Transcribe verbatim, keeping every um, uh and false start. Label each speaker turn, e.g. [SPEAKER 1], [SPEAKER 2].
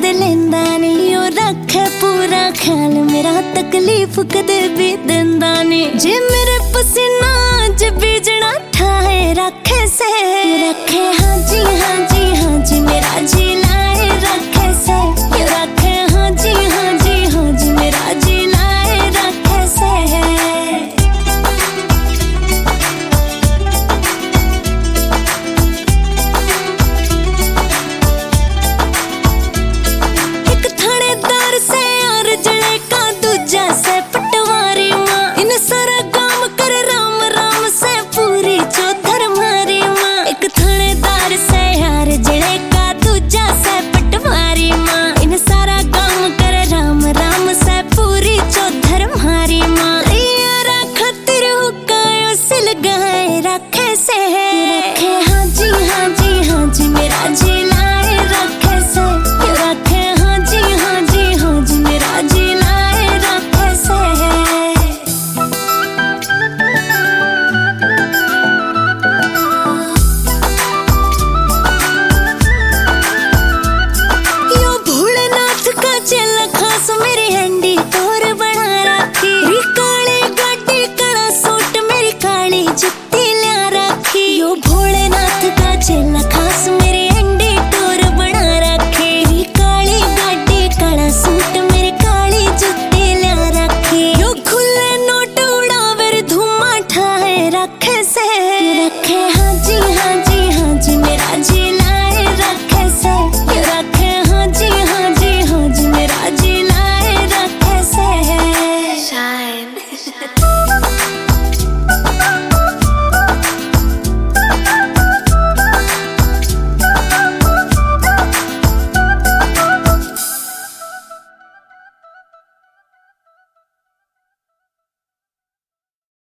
[SPEAKER 1] कदे लेंदा नहीं, ओ रखे पूरा ख्याल मेरा, तकलीफ कदे भी देंदा नहीं। जे मेरे पसीना च बीजना ठाए रखे से रखे, हाँ जी हाँ जी हाँ जी मेरा जी।